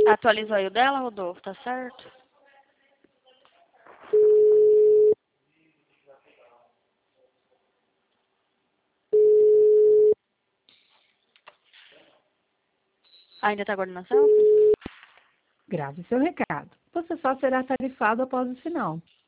Atualizou aí o dela, Rodolfo, tá certo? Ainda tá coordenação? Grave seu recado. Você só será tarifado após o sinal.